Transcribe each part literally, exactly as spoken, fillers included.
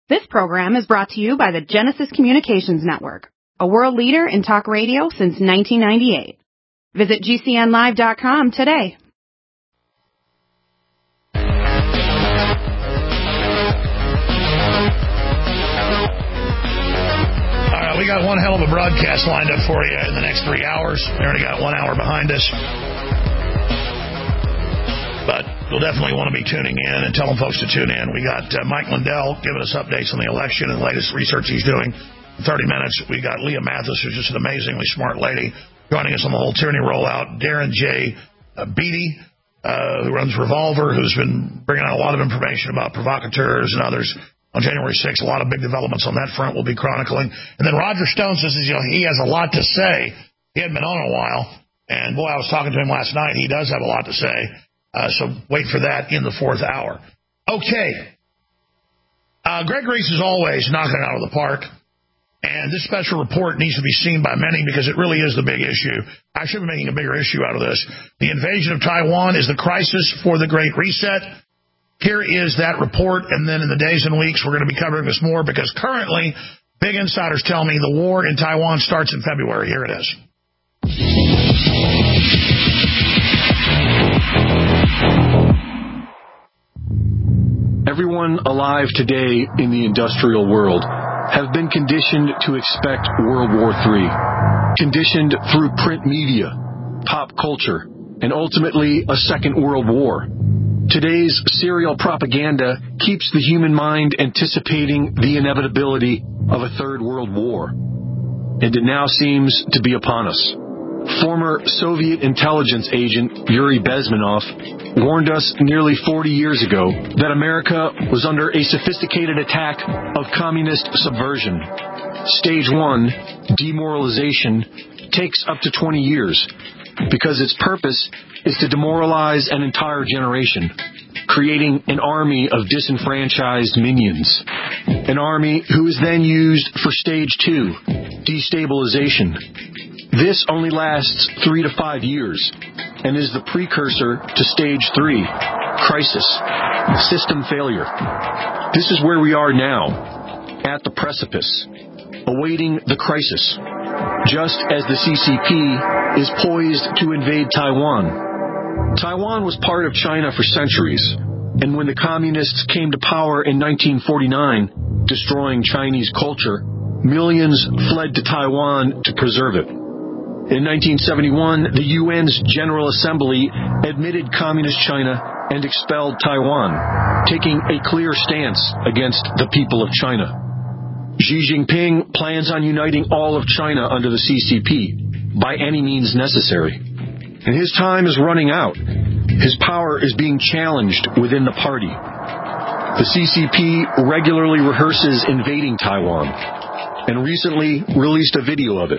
This program is brought to you by the Genesis Communications Network, a world leader in talk radio since nineteen ninety-eight. Visit G C N live dot com today. All right, we got one hell of a broadcast lined up for you in the next three hours. We already got one hour behind us. But you'll definitely want to be tuning in and telling folks to tune in. We got uh, Mike Lindell giving us updates on the election and the latest research he's doing. In thirty minutes, we got Leah Mathis, who's just an amazingly smart lady, joining us on the whole tyranny rollout. Darren J. Uh, Beatty, uh, who runs Revolver, who's been bringing out a lot of information about provocateurs and others. On January sixth, a lot of big developments on that front we'll be chronicling. And then Roger Stone says you know, he has a lot to say. He hadn't been on in a while. And, boy, I was talking to him last night. He does have a lot to say. Uh, so wait for that in the fourth hour. Okay. Uh, Greg Reese, as always, knocking it out of the park. And this special report needs to be seen by many because it really is the big issue. I should be making a bigger issue out of this. The invasion of Taiwan is the crisis for the Great Reset. Here is that report. And then in the days and weeks, we're going to be covering this more because currently, big insiders tell me the war in Taiwan starts in February. Here it is. Everyone alive today in the industrial world have been conditioned to expect World War Three, conditioned through print media, pop culture, and ultimately a second world war. Today's serial propaganda keeps the human mind anticipating the inevitability of a third world war. And it now seems to be upon us. Former Soviet intelligence agent Yuri Bezmenov warned us nearly forty years ago that America was under a sophisticated attack of communist subversion. Stage one, demoralization, takes up to twenty years because its purpose is to demoralize an entire generation, creating an army of disenfranchised minions. An army who is then used for stage two, destabilization. This only lasts three to five years and is the precursor to stage three, crisis, system failure. This is where we are now, at the precipice, awaiting the crisis, just as the C C P is poised to invade Taiwan. Taiwan was part of China for centuries, and when the communists came to power in nineteen forty-nine, destroying Chinese culture, millions fled to Taiwan to preserve it. In nineteen seventy-one, the U N's General Assembly admitted Communist China and expelled Taiwan, taking a clear stance against the people of China. Xi Jinping plans on uniting all of China under the C C P by any means necessary. And his time is running out. His power is being challenged within the party. The C C P regularly rehearses invading Taiwan and recently released a video of it.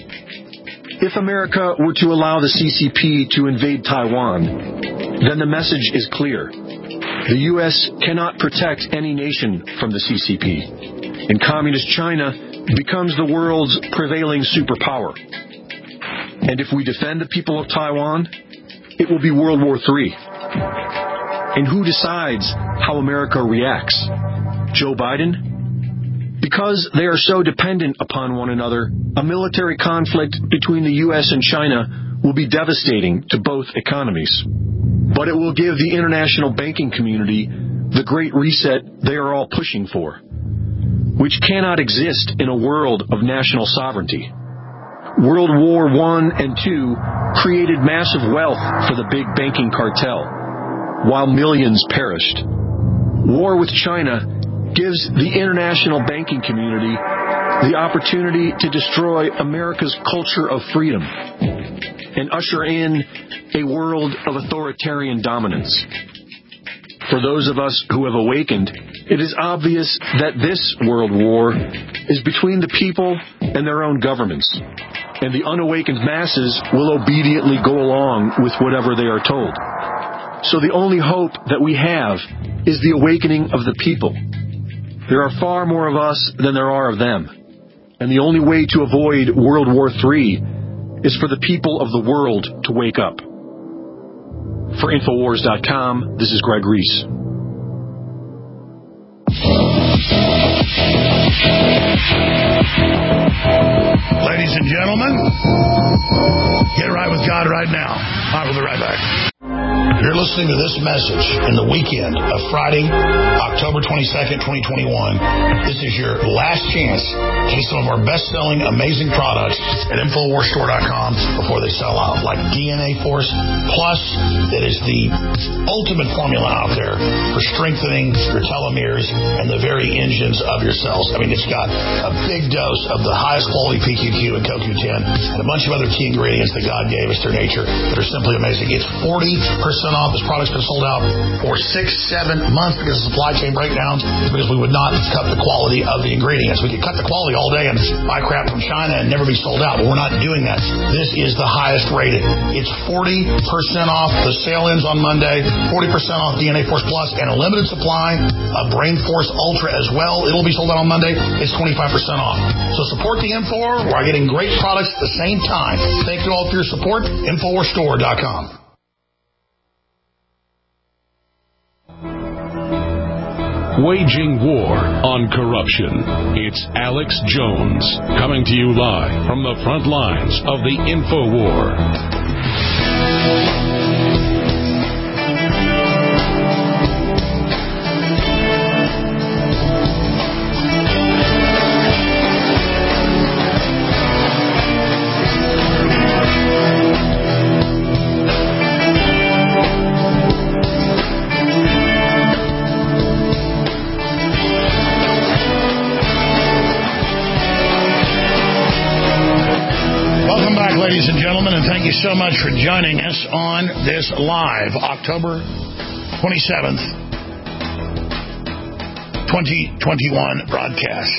If America were to allow the C C P to invade Taiwan, then the message is clear. The U S cannot protect any nation from the C C P, and Communist China becomes the world's prevailing superpower. And if we defend the people of Taiwan, it will be World War Three. And who decides how America reacts? Joe Biden? Because they are so dependent upon one another, a military conflict between the U S and China will be devastating to both economies. But it will give the international banking community the great reset they are all pushing for, which cannot exist in a world of national sovereignty. World War One and Two created massive wealth for the big banking cartel, while millions perished. War with China gives the international banking community the opportunity to destroy America's culture of freedom and usher in a world of authoritarian dominance. For those of us who have awakened, it is obvious that this world war is between the people and their own governments, and the unawakened masses will obediently go along with whatever they are told. So the only hope that we have is the awakening of the people. There are far more of us than there are of them. And the only way to avoid World War Three is for the people of the world to wake up. For Infowars dot com, this is Greg Reese. right now. I will be right back. You're listening to this message in the weekend of Friday, October twenty-second, twenty twenty-one. This is your last chance to get some of our best-selling, amazing products at Infowars Store dot com before they sell out, like D N A Force Plus, that is the ultimate formula out there for strengthening your telomeres and the very engines of your cells. I mean, it's got a big dose of the highest quality P Q Q and Co Q ten and a bunch of other key ingredients that God gave us through nature that are simply amazing. It's forty percent off. This product's been sold out for six, seven months because of supply chain breakdowns, because we would not cut the quality of the ingredients. We could cut the quality all day and buy crap from China and never be sold out, but we're not doing that. This is the highest rated. It's forty percent off. The sale ends on Monday. forty percent off D N A Force Plus and a limited supply of Brain Force Ultra as well. It'll be sold out on Monday. It's twenty-five percent off. So support the Infowar. We're getting great products at the same time. Thank you all for your support. Infowars Store dot com. Waging war on corruption. It's Alex Jones coming to you live from the front lines of the Infowar. Ladies and gentlemen, and thank you so much for joining us on this live October twenty-seventh, twenty twenty-one broadcast.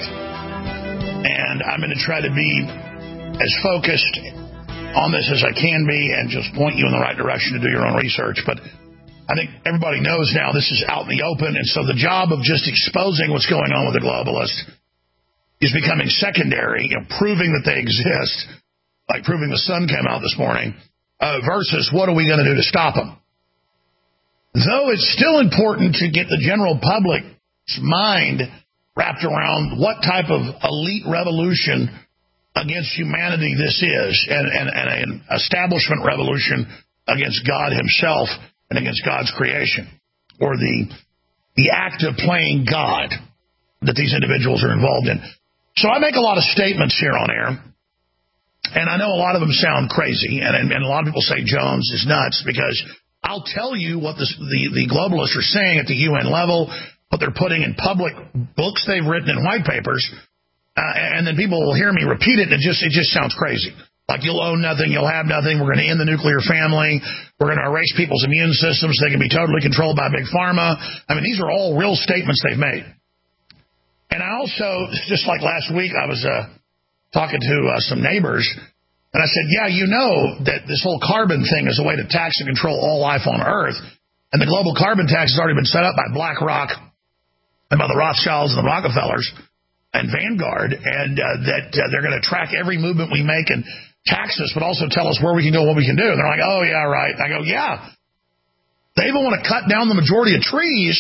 And I'm going to try to be as focused on this as I can be and just point you in the right direction to do your own research. But I think everybody knows now this is out in the open, and so the job of just exposing what's going on with the globalists is becoming secondary, you know, proving that they exist, like proving the sun came out this morning, uh, versus what are we going to do to stop them? Though it's still important to get the general public's mind wrapped around what type of elite revolution against humanity this is, and, and, and an establishment revolution against God himself and against God's creation, or the, the act of playing God that these individuals are involved in. So I make a lot of statements here on air, and I know a lot of them sound crazy, and, and, and a lot of people say Jones is nuts, because I'll tell you what this, the, the globalists are saying at the U N level, what they're putting in public books they've written in white papers, uh, and then people will hear me repeat it, and it just it just sounds crazy. Like, you'll own nothing, you'll have nothing, we're going to end the nuclear family, we're going to erase people's immune systems so they can be totally controlled by Big Pharma. I mean, these are all real statements they've made. And I also, just like last week, I was... Uh, talking to uh, some neighbors, and I said, yeah, you know that this whole carbon thing is a way to tax and control all life on Earth, and the global carbon tax has already been set up by BlackRock and by the Rothschilds and the Rockefellers and Vanguard, and uh, that uh, they're going to track every movement we make and tax us, but also tell us where we can go and what we can do. And they're like, oh, yeah, right. And I go, yeah. They even want to cut down the majority of trees,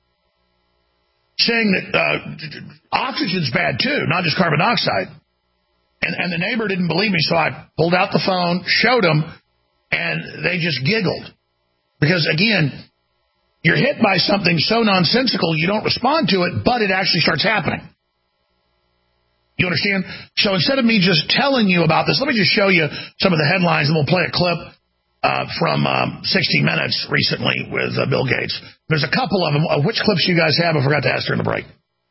saying that uh, oxygen's bad, too, not just carbon dioxide. And, and the neighbor didn't believe me, so I pulled out the phone, showed them, and they just giggled. Because, again, you're hit by something so nonsensical, you don't respond to it, but it actually starts happening. You understand? So instead of me just telling you about this, let me just show you some of the headlines, and we'll play a clip uh, from um, sixty minutes recently with uh, Bill Gates. There's a couple of them. Uh, which clips do you guys have? I forgot to ask during the break.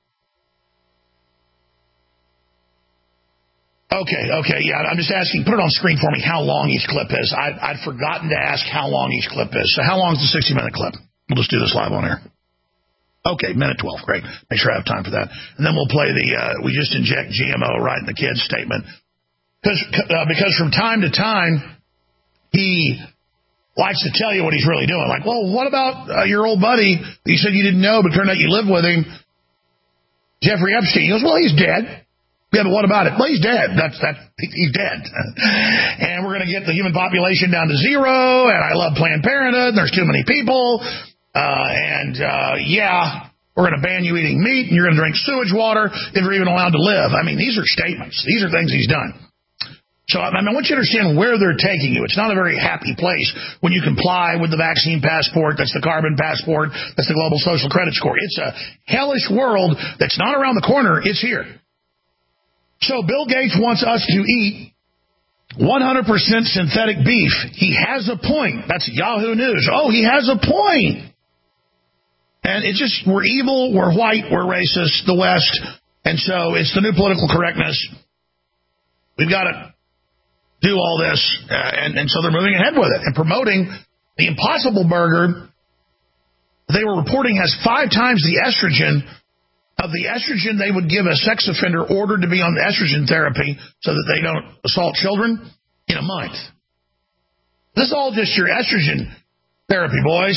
Okay, okay, yeah, I'm just asking, put it on screen for me how long each clip is. I, I'd forgotten to ask how long each clip is. So how long is the sixty-minute clip? We'll just do this live on air. Okay, minute twelve, great. Make sure I have time for that. And then we'll play the, uh, we just inject G M O right in the kid's statement. Because, uh, because from time to time, he likes to tell you what he's really doing. Like, well, what about uh, your old buddy that you said you didn't know, but turned out you lived with him, Jeffrey Epstein? He goes, well, he's dead. Yeah, but what about it? Well, he's dead. That's that. He's dead. And we're going to get the human population down to zero. And I love Planned Parenthood. There's too many people. Uh, and uh, yeah, we're going to ban you eating meat, and you're going to drink sewage water if you're even allowed to live. I mean, these are statements. These are things he's done. So I, mean, I want you to understand where they're taking you. It's not a very happy place when you comply with the vaccine passport. That's the carbon passport. That's the global social credit score. It's a hellish world that's not around the corner. It's here. So Bill Gates wants us to eat one hundred percent synthetic beef. He has a point. That's Yahoo News. Oh, he has a point. And it's just, we're evil, we're white, we're racist, the West. And so it's the new political correctness. We've got to do all this, uh, and, and so they're moving ahead with it and promoting the Impossible Burger. They were reporting has five times the estrogen of the estrogen they would give a sex offender ordered to be on estrogen therapy so that they don't assault children in a month. This is all just your estrogen therapy, boys.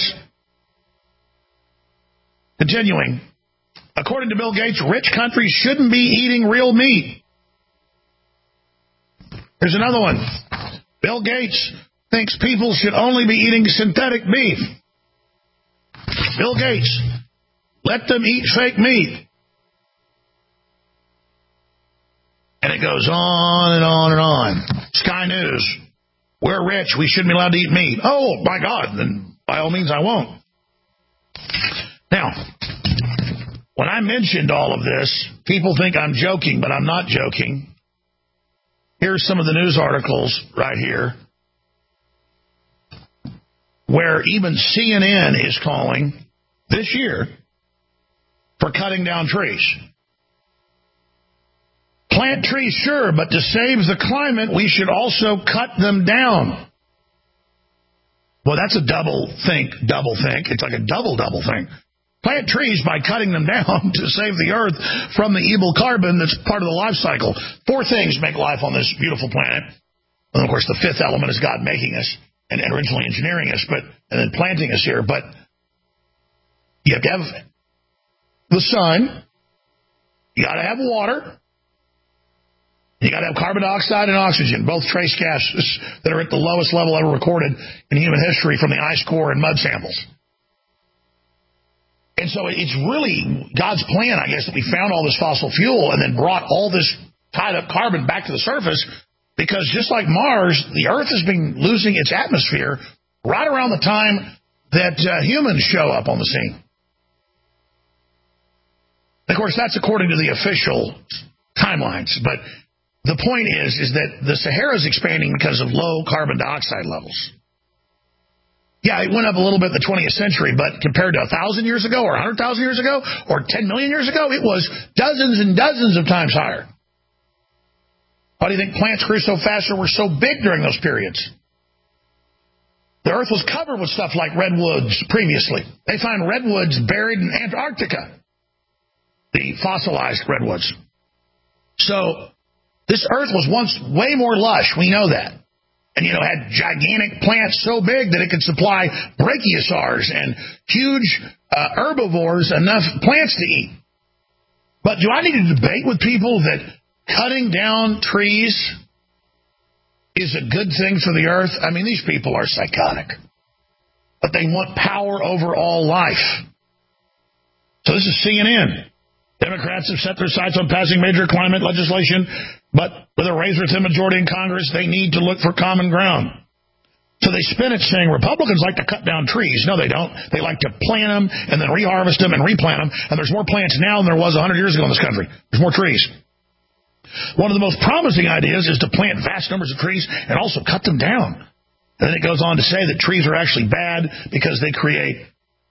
Continuing, according to Bill Gates, rich countries shouldn't be eating real meat. Here's another one. Bill Gates thinks people should only be eating synthetic beef. Bill Gates, let them eat fake meat. And it goes on and on and on. Sky News, we're rich, we shouldn't be allowed to eat meat. Oh, my God, then by all means I won't. Now, when I mentioned all of this, people think I'm joking, but I'm not joking. Here's some of the news articles right here where even C N N is calling this year for cutting down trees. Plant trees, sure, but to save the climate, we should also cut them down. Well, that's a double think, double think. It's like a double, double think. Plant trees by cutting them down to save the earth from the evil carbon that's part of the life cycle. Four things make life on this beautiful planet. And, of course, the fifth element is God making us and originally engineering us, but and then planting us here. But you have to have the sun. You got to have water. You got to have carbon dioxide and oxygen, both trace gases that are at the lowest level ever recorded in human history from the ice core and mud samples. And so it's really God's plan, I guess, that we found all this fossil fuel and then brought all this tied up carbon back to the surface, because just like Mars, the Earth has been losing its atmosphere right around the time that uh, humans show up on the scene. Of course, that's according to the official timelines. But the point is, is that the Sahara is expanding because of low carbon dioxide levels. Yeah, it went up a little bit in the twentieth century, but compared to one thousand years ago or one hundred thousand years ago or ten million years ago, it was dozens and dozens of times higher. Why do you think plants grew so fast or were so big during those periods? The Earth was covered with stuff like redwoods previously. They find redwoods buried in Antarctica, the fossilized redwoods. So this Earth was once way more lush. We know that. And, you know, had gigantic plants so big that it could supply brachiosaurs and huge uh, herbivores enough plants to eat. But do I need to debate with people that cutting down trees is a good thing for the earth? I mean, these people are psychotic. But they want power over all life. So this is C N N. Democrats have set their sights on passing major climate legislation, but with a razor-thin majority in Congress, they need to look for common ground. So they spin it saying Republicans like to cut down trees. No, they don't. They like to plant them and then reharvest them and replant them. And there's more plants now than there was one hundred years ago in this country. There's more trees. One of the most promising ideas is to plant vast numbers of trees and also cut them down. And then it goes on to say that trees are actually bad because they create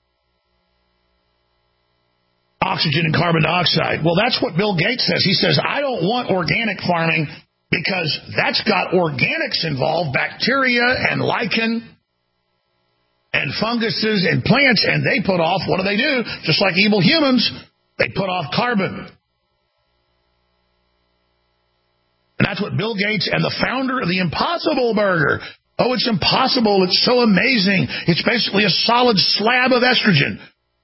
oxygen and carbon dioxide. Well, that's what Bill Gates says. He says, I don't want organic farming because that's got organics involved, bacteria and lichen and funguses and plants, and they put off, what do they do? Just like evil humans, they put off carbon. And that's what Bill Gates and the founder of the Impossible Burger, oh, it's impossible, it's so amazing, it's basically a solid slab of estrogen.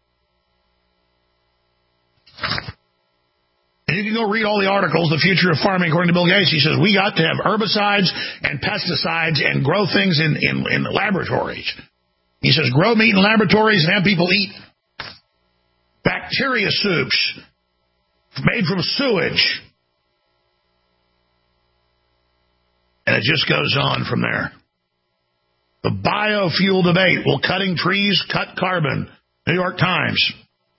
And you can go read all the articles, The Future of Farming, according to Bill Gates. He says, we got to have herbicides and pesticides and grow things in, in, in laboratories. He says, grow meat in laboratories and have people eat bacteria soups made from sewage. And it just goes on from there. The biofuel debate. Will cutting trees cut carbon? New York Times.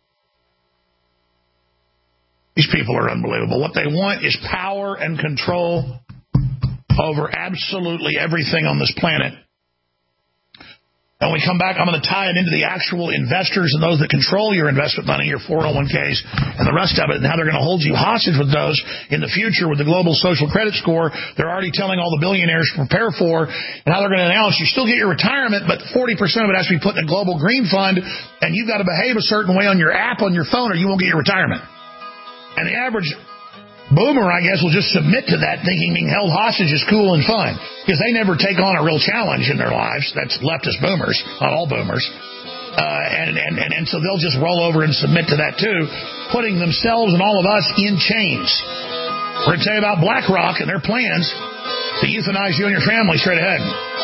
These people are unbelievable. What they want is power and control over absolutely everything on this planet. When we come back, I'm going to tie it into the actual investors and those that control your investment money, your four oh one k's, and the rest of it, and how they're going to hold you hostage with those in the future with the global social credit score they're already telling all the billionaires to prepare for, and how they're going to announce you still get your retirement, but forty percent of it has to be put in a global green fund, and you've got to behave a certain way on your app on your phone or you won't get your retirement. And the average boomer, I guess, will just submit to that, thinking being held hostage is cool and fun, because they never take on a real challenge in their lives. That's leftist boomers, not all boomers. Uh, and, and, and, and so they'll just roll over and submit to that, too, putting themselves and all of us in chains. We're going to tell you about BlackRock and their plans to euthanize you and your family. Straight ahead.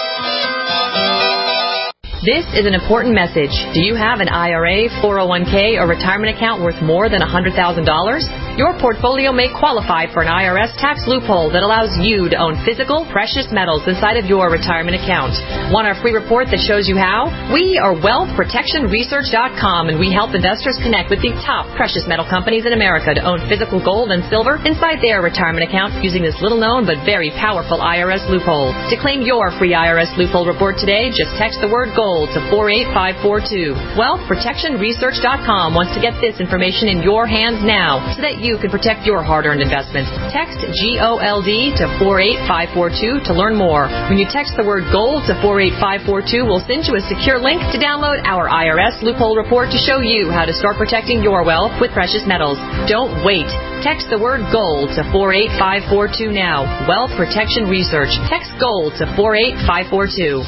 This is an important message. Do you have an I R A, four oh one k, or retirement account worth more than one hundred thousand dollars? Your portfolio may qualify for an I R S tax loophole that allows you to own physical, precious metals inside of your retirement account. Want our free report that shows you how? We are wealth protection research dot com, and we help investors connect with the top precious metal companies in America to own physical gold and silver inside their retirement account using this little-known but very powerful I R S loophole. To claim your free I R S loophole report today, just text the word GOLD to four eight five four two. wealth protection research dot com wants to get this information in your hands now so that you can protect your hard-earned investments. Text G O L D to four eight five four two to learn more. When you text the word GOLD to four eight five four two, we'll send you a secure link to download our I R S loophole report to show you how to start protecting your wealth with precious metals. Don't wait. Text the word GOLD to four eight five four two now. Wealth Protection Research. Text GOLD to four eight five four two.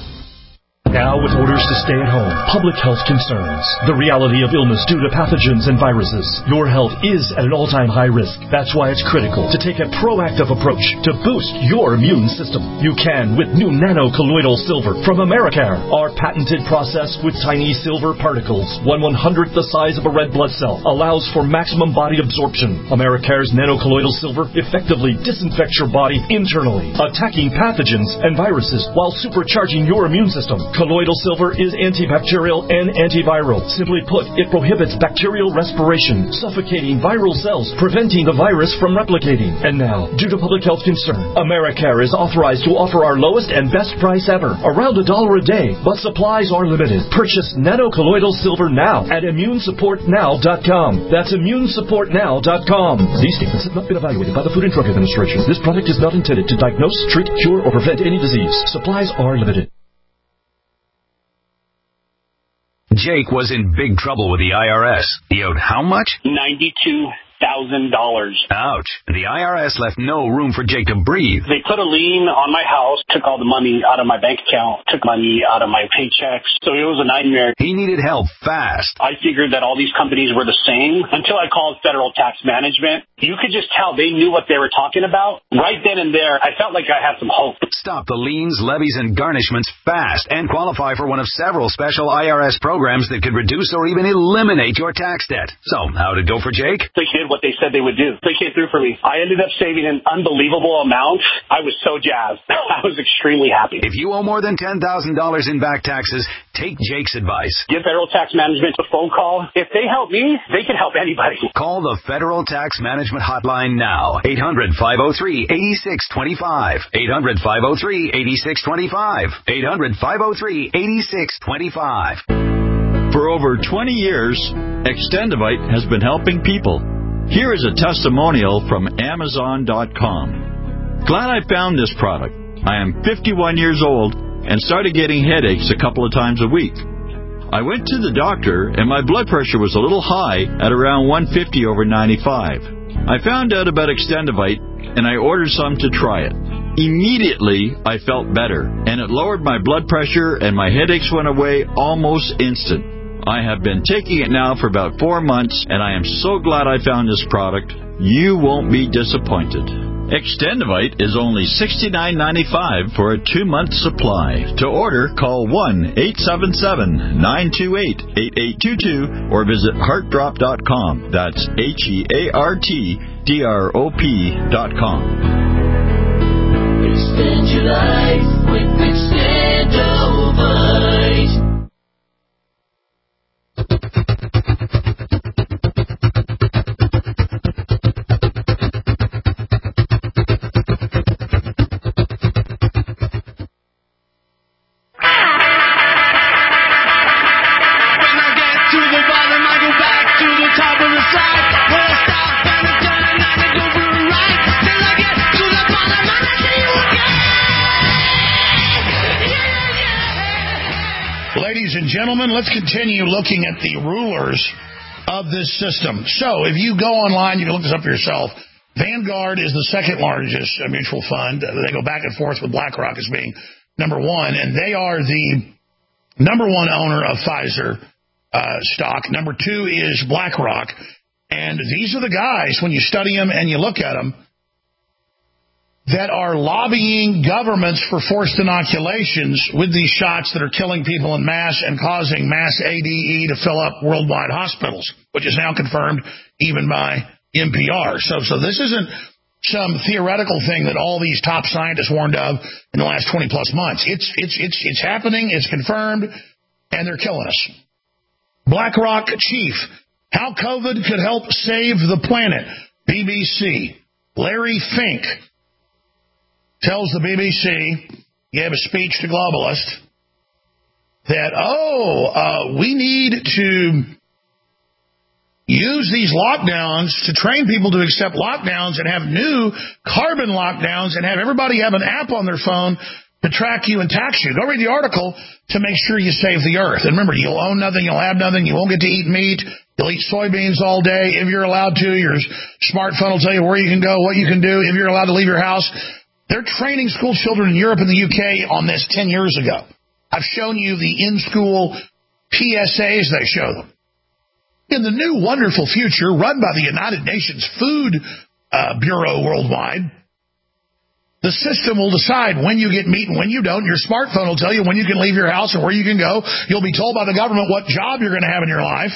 Now, with orders to stay at home, public health concerns, the reality of illness due to pathogens and viruses, your health is at an all-time high risk. That's why it's critical to take a proactive approach to boost your immune system. You can with new nano-colloidal silver from Americare. Our patented process with tiny silver particles, one one-hundredth the size of a red blood cell, allows for maximum body absorption. Americare's nano-colloidal silver effectively disinfects your body internally, attacking pathogens and viruses while supercharging your immune system. Colloidal silver is antibacterial and antiviral. Simply put, it prohibits bacterial respiration, suffocating viral cells, preventing the virus from replicating. And now, due to public health concern, Americare is authorized to offer our lowest and best price ever, around a dollar a day, but supplies are limited. Purchase nano-colloidal silver now at immune support now dot com. That's immune support now dot com. These statements have not been evaluated by the Food and Drug Administration. This product is not intended to diagnose, treat, cure, or prevent any disease. Supplies are limited. Jake was in big trouble with the I R S. He owed how much? ninety-two thousand dollars. Ouch. The I R S left no room for Jake to breathe. They put a lien on my house, took all the money out of my bank account, took money out of my paychecks. So it was a nightmare. He needed help fast. I figured that all these companies were the same until I called Federal Tax Management. You could just tell they knew what they were talking about. Right then and there, I felt like I had some hope. Stop the liens, levies, and garnishments fast and qualify for one of several special I R S programs that could reduce or even eliminate your tax debt. So, how'd it go for Jake? They did what they said they would do. They came through for me. I ended up saving an unbelievable amount. I was so jazzed. I was extremely happy. If you owe more than ten thousand dollars in back taxes, take Jake's advice. Give Federal Tax Management a phone call. If they help me, they can help anybody. Call the Federal Tax Management Hotline now. eight hundred, five oh three, eight six two five. eight hundred, five oh three, eight six two five. eight hundred, five oh three, eight six two five. For over twenty years, Extendivite has been helping people. Here is a testimonial from Amazon dot com. Glad I found this product. I am fifty-one years old and started getting headaches a couple of times a week. I went to the doctor and my blood pressure was a little high at around one fifty over ninety-five. I found out about Extendivite and I ordered some to try it. Immediately, I felt better and it lowered my blood pressure and my headaches went away almost instant. I have been taking it now for about four months, and I am so glad I found this product. You won't be disappointed. Extendivite is only sixty-nine ninety-five for a two-month supply. To order, call one eight seven seven, nine two eight, eight eight two two or visit heart drop dot com. That's H E A R T D R O P dot com. Extend your life with Extendovite. Ladies and gentlemen, let's continue looking at the rulers of this system. So, if you go online, you can look this up for yourself. Vanguard is the second largest mutual fund. They go back and forth with BlackRock as being number one, and they are the number one owner of Pfizer uh, stock. Number two is BlackRock. And these are the guys, when you study them and you look at them, that are lobbying governments for forced inoculations with these shots that are killing people in mass and causing mass A D E to fill up worldwide hospitals, which is now confirmed even by N P R. So, so this isn't some theoretical thing that all these top scientists warned of in the last twenty plus months. It's, it's, it's, it's happening, it's confirmed, and they're killing us. BlackRock chief, how COVID could help save the planet. B B C, Larry Fink, tells the B B C, gave a speech to globalists, that, oh, uh, we need to use these lockdowns to train people to accept lockdowns and have new carbon lockdowns and have everybody have an app on their phone to track you and tax you. Go read the article to make sure you save the earth. And remember, you'll own nothing, you'll have nothing, you won't get to eat meat, you'll eat soybeans all day if you're allowed to. Your smartphone will tell you where you can go, what you can do, if you're allowed to leave your house. They're training school children in Europe and the U K on this ten years ago. I've shown you the in-school P S As they show them. In the new wonderful future run by the United Nations Food uh, Bureau worldwide, the system will decide when you get meat and when you don't. Your smartphone will tell you when you can leave your house and where you can go. You'll be told by the government what job you're going to have in your life.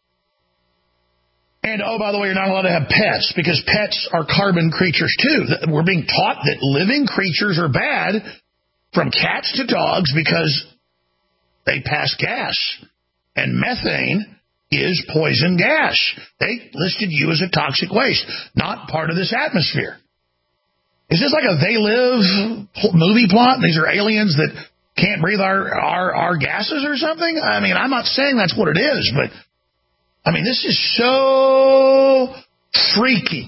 And, oh, by the way, you're not allowed to have pets because pets are carbon creatures, too. We're being taught that living creatures are bad, from cats to dogs, because they pass gas. And methane is poison gas. They listed you as a toxic waste, not part of this atmosphere. Is this like a They Live movie plot? These are aliens that can't breathe our, our, our gases or something? I mean, I'm not saying that's what it is, but I mean, this is so freaky.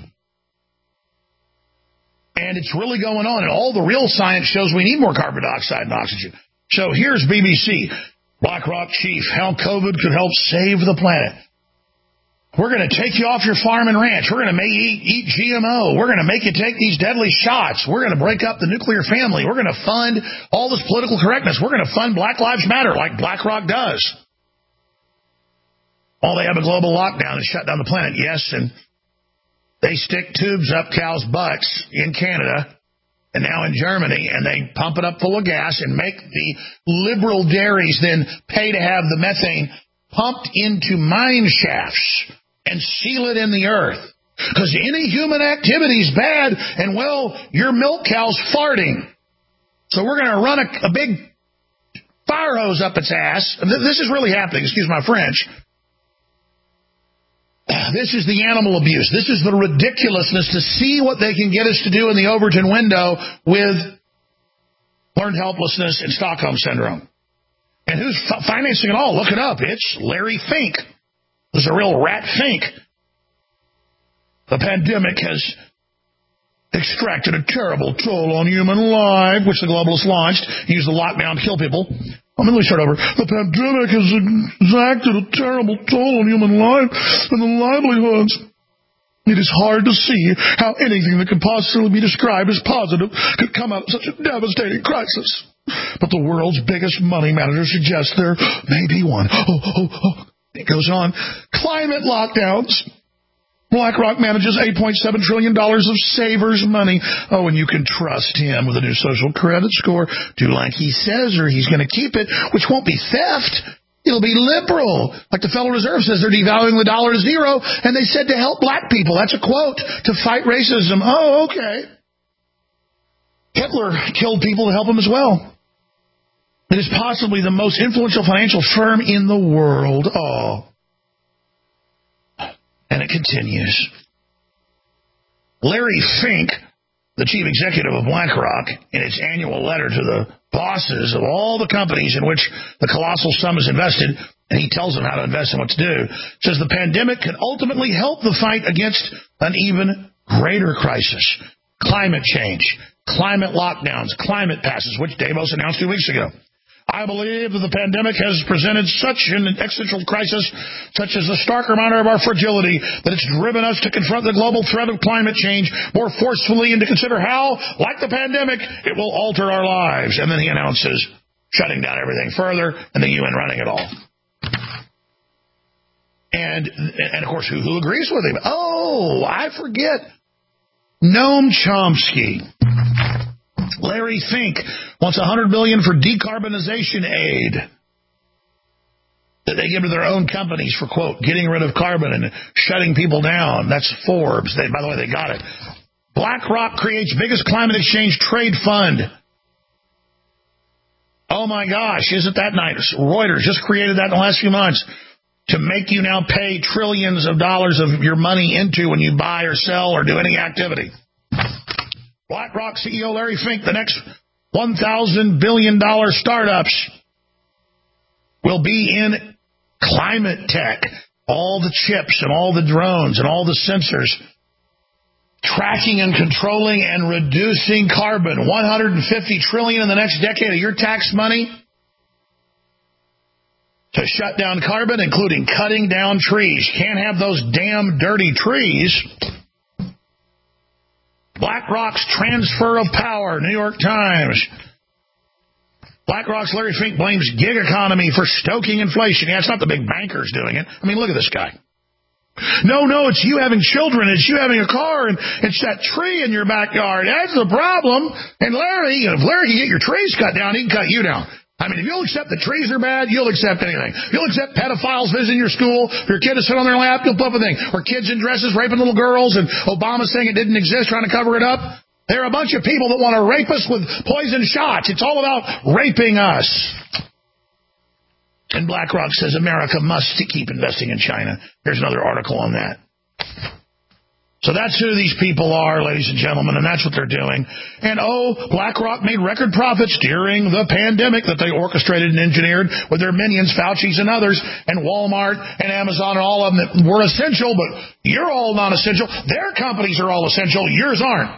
And it's really going on. And all the real science shows we need more carbon dioxide and oxygen. So here's B B C, BlackRock chief, how COVID could help save the planet. We're going to take you off your farm and ranch. We're going to make you eat, eat G M O. We're going to make you take these deadly shots. We're going to break up the nuclear family. We're going to fund all this political correctness. We're going to fund Black Lives Matter like BlackRock does. Oh, they have a global lockdown and shut down the planet. Yes, and they stick tubes up cows' butts in Canada and now in Germany, and they pump it up full of gas and make the liberal dairies then pay to have the methane pumped into mine shafts and seal it in the earth. Because any human activity is bad, and, well, your milk cow's farting. So we're going to run a, a big fire hose up its ass. This is really happening, excuse my French. This is the animal abuse. This is the ridiculousness to see what they can get us to do in the Overton window with learned helplessness and Stockholm Syndrome. And who's f- financing it all? Look it up. It's Larry Fink. There's a real rat Fink. The pandemic has extracted a terrible toll on human life, which the globalists launched, used the lockdown to kill people. Let me start over. The pandemic has exacted a terrible toll on human life and the livelihoods. It is hard to see how anything that could possibly be described as positive could come out of such a devastating crisis. But the world's biggest money manager suggests there may be one. Oh, oh, oh. It goes on. Climate lockdowns. BlackRock manages eight point seven trillion dollars of savers' money. Oh, and you can trust him with a new social credit score. Do like he says or he's going to keep it, which won't be theft. It'll be liberal. Like the Federal Reserve says they're devaluing the dollar to zero, and they said to help black people. That's a quote. To fight racism. Oh, okay. Hitler killed people to help him as well. It is possibly the most influential financial firm in the world. Oh. And it continues. Larry Fink, the chief executive of BlackRock, in its annual letter to the bosses of all the companies in which the colossal sum is invested, and he tells them how to invest and what to do, says the pandemic can ultimately help the fight against an even greater crisis. Climate change, climate lockdowns, climate passes, which Davos announced two weeks ago. I believe that the pandemic has presented such an existential crisis, such as a stark reminder of our fragility, that it's driven us to confront the global threat of climate change more forcefully and to consider how, like the pandemic, it will alter our lives. And then he announces shutting down everything further and the U N running it all. And, and of course, who, who agrees with him? Oh, I forget. Noam Chomsky. Larry Fink wants one hundred billion dollars for decarbonization aid that they give to their own companies for, quote, getting rid of carbon and shutting people down. That's Forbes. They, by the way, they got it. BlackRock creates biggest climate exchange trade fund. Oh, my gosh, isn't that nice? Reuters just created that in the last few months to make you now pay trillions of dollars of your money into when you buy or sell or do any activity. BlackRock C E O Larry Fink, the next one thousand billion dollars startups will be in climate tech. All the chips and all the drones and all the sensors tracking and controlling and reducing carbon. one hundred fifty trillion dollars in the next decade of your tax money to shut down carbon, including cutting down trees. Can't have those damn dirty trees. BlackRock's transfer of power, New York Times. BlackRock's Larry Fink blames gig economy for stoking inflation. Yeah, it's not the big bankers doing it. I mean, look at this guy. No, no, it's you having children. It's you having a car, and it's that tree in your backyard. That's the problem. And Larry, if Larry can get your trees cut down, he can cut you down. I mean, if you'll accept that trees are bad, you'll accept anything. You'll accept pedophiles visiting your school. If your kid is sitting on their lap, you'll put up a thing. Or kids in dresses raping little girls, and Obama saying it didn't exist, trying to cover it up. There are a bunch of people that want to rape us with poison shots. It's all about raping us. And BlackRock says America must keep investing in China. Here's another article on that. So that's who these people are, ladies and gentlemen, and that's what they're doing. And, oh, BlackRock made record profits during the pandemic that they orchestrated and engineered with their minions, Fauci's and others, and Walmart and Amazon and all of them that were essential, but you're all non-essential. Their companies are all essential. Yours aren't.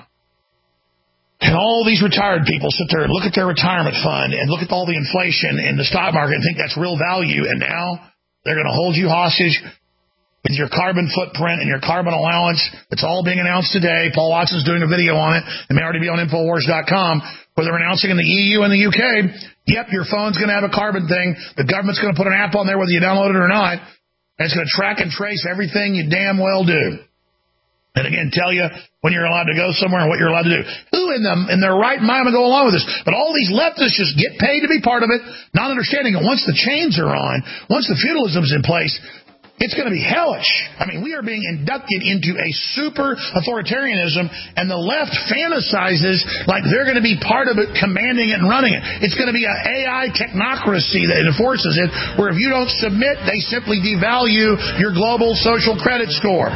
And all these retired people sit there and look at their retirement fund and look at all the inflation in the stock market and think that's real value, and now they're going to hold you hostage with your carbon footprint and your carbon allowance. It's all being announced today. Paul Watson's doing a video on it. It may already be on Infowars dot com, where they're announcing in the E U and the U K, yep, your phone's going to have a carbon thing. The government's going to put an app on there whether you download it or not, and it's going to track and trace everything you damn well do. And again, tell you when you're allowed to go somewhere and what you're allowed to do. Who in them in their right mind would go along with this? But all these leftists just get paid to be part of it, not understanding that once the chains are on, once the feudalism's in place, it's going to be hellish. I mean, we are being inducted into a super authoritarianism, and the left fantasizes like they're going to be part of it, commanding it and running it. It's going to be an A I technocracy that enforces it, where if you don't submit, they simply devalue your global social credit score.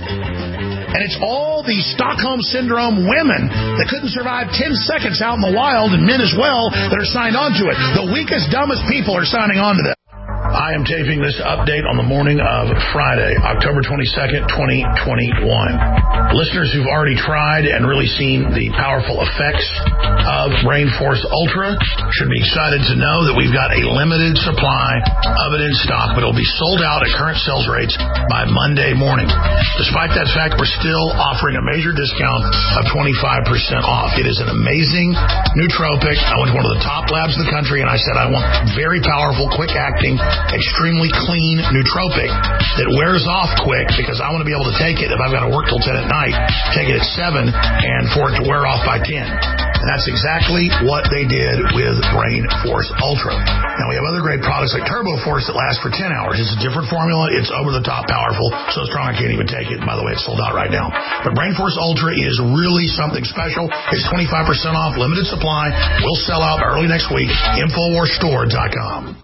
And it's all these Stockholm Syndrome women that couldn't survive ten seconds out in the wild, and men as well, that are signed on to it. The weakest, dumbest people are signing on to this. I am taping this update on the morning of Friday, October twenty-second, twenty twenty-one. Listeners who've already tried and really seen the powerful effects of Rainforce Ultra should be excited to know that we've got a limited supply of it in stock, but it'll be sold out at current sales rates by Monday morning. Despite that fact, we're still offering a major discount of twenty-five percent off. It is an amazing nootropic. I went to one of the top labs in the country, and I said I want very powerful, quick-acting, extremely clean nootropic that wears off quick, because I want to be able to take it if I've got to work till ten at night, take take it at seven and for it to wear off by ten. And that's exactly what they did with Brain Force Ultra. Now, we have other great products like Turbo Force that last for ten hours. It's a different formula. It's over-the-top powerful, so strong I can't even take it. By the way, it's sold out right now. But Brain Force Ultra is really something special. It's twenty-five percent off, limited supply. Will sell out early next week. Infowars Store dot com.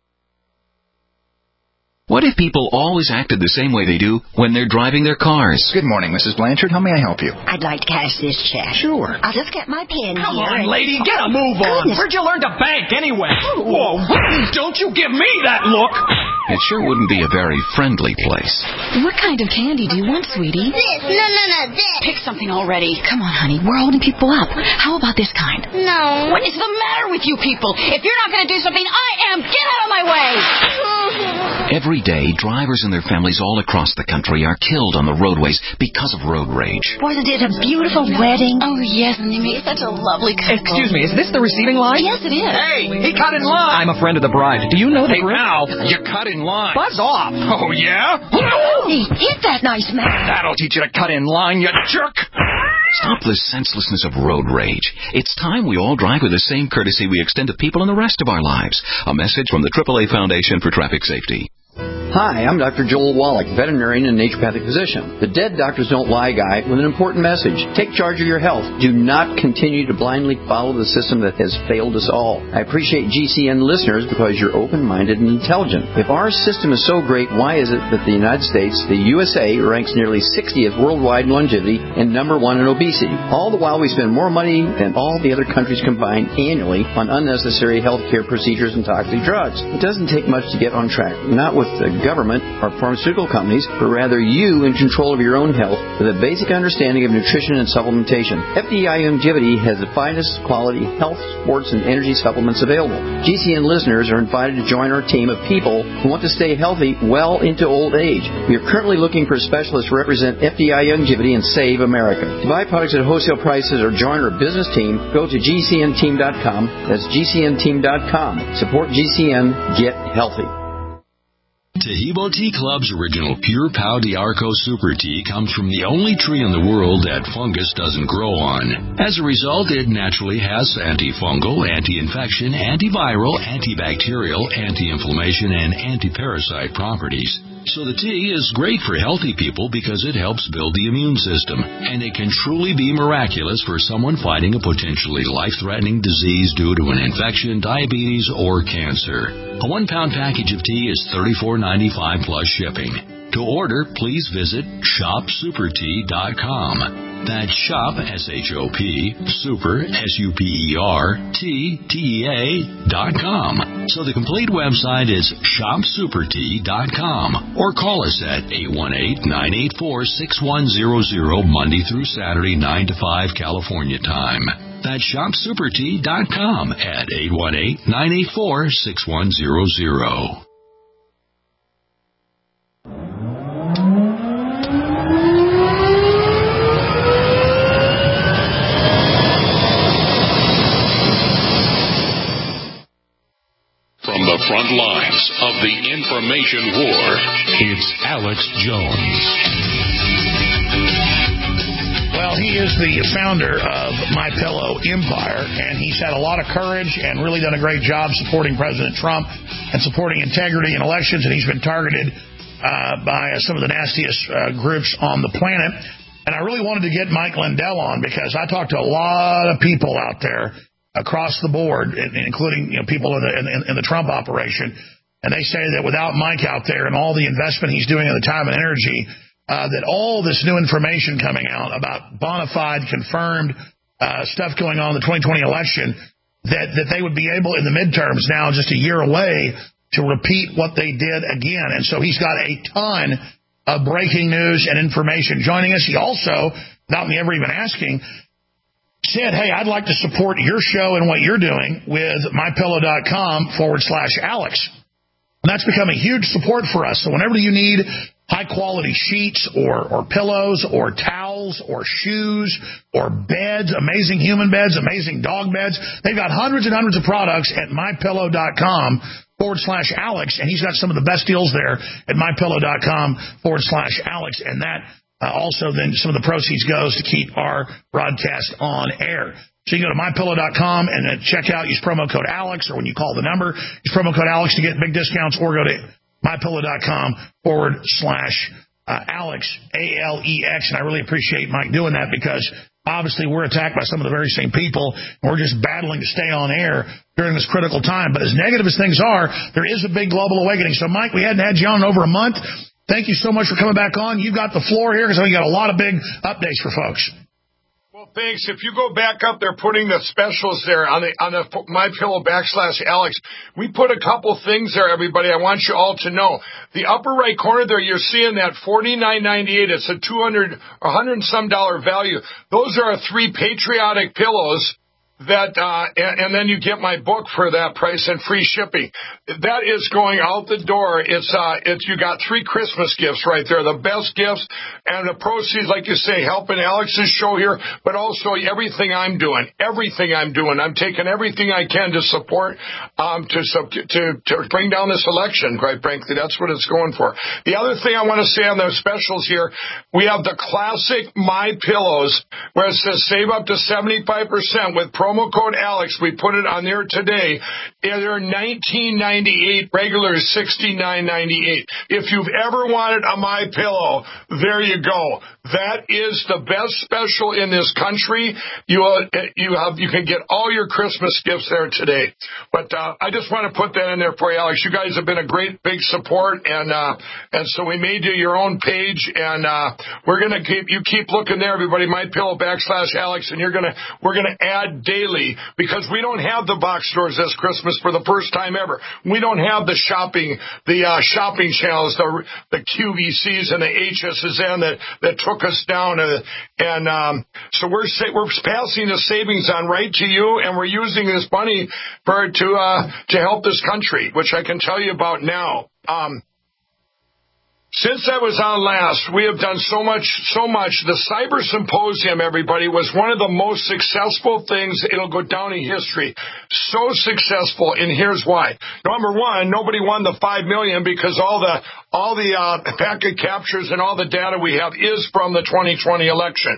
What if people always acted the same way they do when they're driving their cars? Good morning, Missus Blanchard. How may I help you? I'd like to cash this check. Sure. I'll just get my pen Come here. on, lady, get a move on. Goodness. Where'd you learn to bank anyway? Whoa, don't you give me that look. It sure wouldn't be a very friendly place. What kind of candy do you want, sweetie? This. No, no, no, this. Pick something already. Come on, honey. We're holding people up. How about this kind? No. What is the matter with you people? If you're not going to do something, I am. Get out of my way. Every day, drivers and their families all across the country are killed on the roadways because of road rage. Wasn't it a beautiful wedding? Oh, yes, and they made such a lovely couple. Excuse me, is this the receiving line? Yes, it is. Hey, he cut in line. I'm a friend of the bride. Do you know the Hey, group? now, you cut in line. Buzz off. Oh, yeah? Hey, hit that nice man. That'll teach you to cut in line, you jerk. Stop the senselessness of road rage. It's time we all drive with the same courtesy we extend to people in the rest of our lives. A message from the triple A Foundation for Traffic Safety. Hi, I'm Doctor Joel Wallach, veterinarian and naturopathic physician. The Dead Doctors Don't Lie guy with an important message. Take charge of your health. Do not continue to blindly follow the system that has failed us all. I appreciate G C N listeners because you're open-minded and intelligent. If our system is so great, why is it that the United States, the U S A, ranks nearly sixtieth worldwide in longevity and number one in obesity? All the while we spend more money than all the other countries combined annually on unnecessary health care procedures and toxic drugs. It doesn't take much to get on track. Not with the government or pharmaceutical companies, but rather you in control of your own health with a basic understanding of nutrition and supplementation. F D I Longevity has the finest quality health, sports, and energy supplements available. G C N listeners are invited to join our team of people who want to stay healthy well into old age. We are currently looking for specialists to represent F D I Longevity and Save America. To buy products at wholesale prices or join our business team, go to G C N team dot com. That's G C N team dot com. Support G C N. Get healthy. Tahibo Tea Club's original Pure Pau D'Arco Super Tea comes from the only tree in the world that fungus doesn't grow on. As a result, it naturally has antifungal, anti-infection, antiviral, antibacterial, anti-inflammation, and anti-parasite properties. So the tea is great for healthy people because it helps build the immune system, and it can truly be miraculous for someone fighting a potentially life-threatening disease due to an infection, diabetes, or cancer. A one-pound package of tea is thirty-four ninety-five plus shipping. To order, please visit shop super tea dot com. That's shop, S H O P, super, S U P E R, T, T E A, dot com. So the complete website is shop super tea dot com. Or call us at eight one eight, nine eight four, six one zero zero, Monday through Saturday, nine to five, California time. That's shop super tea dot com at eight one eight, nine eight four, six one zero zero. From the front lines of the information war, it's Alex Jones. Well, he is the founder of MyPillow Empire, and he's had a lot of courage and really done a great job supporting President Trump and supporting integrity in elections, and he's been targeted uh, by some of the nastiest uh, groups on the planet. And I really wanted to get Mike Lindell on because I talked to a lot of people out there across the board, including you know people in the, in, in the Trump operation, and they say that without Mike out there and all the investment he's doing and the time and energy, uh, that all this new information coming out about bona fide, confirmed uh, stuff going on in the twenty twenty election, that, that they would be able in the midterms now, just a year away, to repeat what they did again. And so he's got a ton of breaking news and information joining us. He also, without me ever even asking, said, hey, I'd like to support your show and what you're doing with MyPillow.com forward slash Alex. And that's become a huge support for us. So whenever you need high-quality sheets or, or pillows or towels or shoes or beds, amazing human beds, amazing dog beds, they've got hundreds and hundreds of products at MyPillow.com forward slash Alex. And he's got some of the best deals there at MyPillow.com forward slash Alex. And that Uh, also, then some of the proceeds goes to keep our broadcast on air. So you can go to my pillow dot com and then check out, use promo code Alex, or when you call the number, use promo code Alex to get big discounts, or go to my pillow dot com forward slash Alex, A L E X. And I really appreciate Mike doing that, because obviously we're attacked by some of the very same people, and we're just battling to stay on air during this critical time. But as negative as things are, there is a big global awakening. So, Mike, we hadn't had you on in over a month. Thank you so much for coming back on. You've got the floor here, because we got a lot of big updates for folks. Well, thanks. If you go back up there, putting the specials there on the on the MyPillow backslash Alex, we put a couple things there, everybody. I want you all to know. The upper right corner there, you're seeing that forty-nine ninety-eight. It's a two hundred, one hundred and some dollar value. Those are three patriotic pillows. That uh, and, and then you get my book for that price and free shipping. That is going out the door. It's uh, it's you got three Christmas gifts right there, the best gifts, and the proceeds, like you say, helping Alex's show here, but also everything I'm doing, everything I'm doing. I'm taking everything I can to support, um, to to to bring down this election. Quite frankly, that's what it's going for. The other thing I want to say on those specials here, we have the classic My Pillows, where it says save up to seventy-five percent with pro. Promo code Alex. We put it on there today. They're nineteen ninety-eight. Regular is sixty-nine ninety-eight. If you've ever wanted a My Pillow, there you go. That is the best special in this country. You uh, you have you can get all your Christmas gifts there today. But uh, I just want to put that in there for you, Alex. You guys have been a great big support, and uh, and so we made you your own page, and uh, we're gonna keep you keep looking there, everybody. My Pillow backslash Alex, and you're gonna we're gonna add daily, because we don't have the box stores this Christmas for the first time ever. We don't have the shopping the uh, shopping channels, the the Q V Cs and the H S N that that took us down, uh, and um, so we're sa- we're passing the savings on right to you, and we're using this money for to uh, to help this country, which I can tell you about now. Um, Since I was on last, we have done so much, so much. The Cyber Symposium, everybody, was one of the most successful things. It'll go down in history. So successful, and here's why. Number one, nobody won the five million dollars because all the all the uh, packet captures and all the data we have is from the twenty twenty election.